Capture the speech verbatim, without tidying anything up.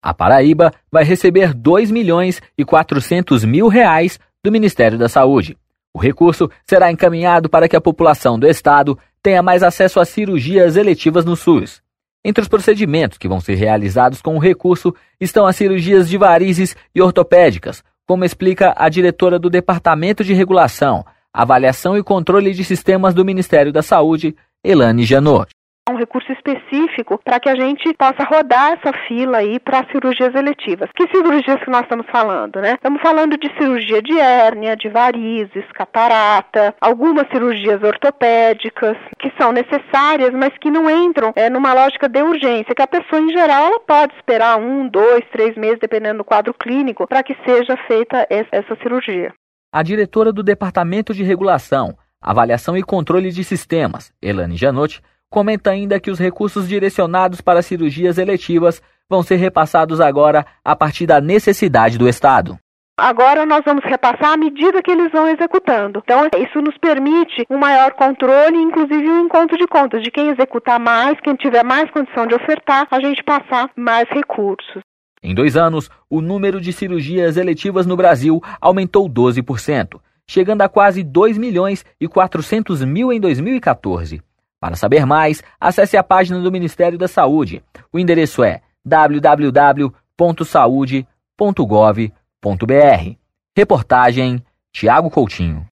A Paraíba vai receber dois milhões e quatrocentos mil reais do Ministério da Saúde. O recurso será encaminhado para que a população do estado tenha mais acesso a cirurgias eletivas no SUS. Entre os procedimentos que vão ser realizados com o recurso estão as cirurgias de varizes e ortopédicas, como explica a diretora do Departamento de Regulação, Avaliação e Controle de Sistemas do Ministério da Saúde, Elane Janot. Um recurso específico para que a gente possa rodar essa fila aí para cirurgias eletivas. Que cirurgias que nós estamos falando, né? Estamos falando de cirurgia de hérnia, de varizes, catarata, algumas cirurgias ortopédicas que são necessárias, mas que não entram é, numa lógica de urgência, que a pessoa em geral ela pode esperar um, dois, três meses, dependendo do quadro clínico, para que seja feita essa cirurgia. A diretora do Departamento de Regulação, Avaliação e Controle de Sistemas, Elane Janot, comenta ainda que os recursos direcionados para cirurgias eletivas vão ser repassados agora a partir da necessidade do Estado. Agora nós vamos repassar à medida que eles vão executando. Então, isso nos permite um maior controle, inclusive um encontro de contas, de quem executar mais, quem tiver mais condição de ofertar, a gente passar mais recursos. Em dois anos, o número de cirurgias eletivas no Brasil aumentou doze por cento, chegando a quase dois milhões e quatrocentos mil em dois mil e quatorze. Para saber mais, acesse a página do Ministério da Saúde. O endereço é w w w ponto saude ponto gov ponto b r. Reportagem Tiago Coutinho.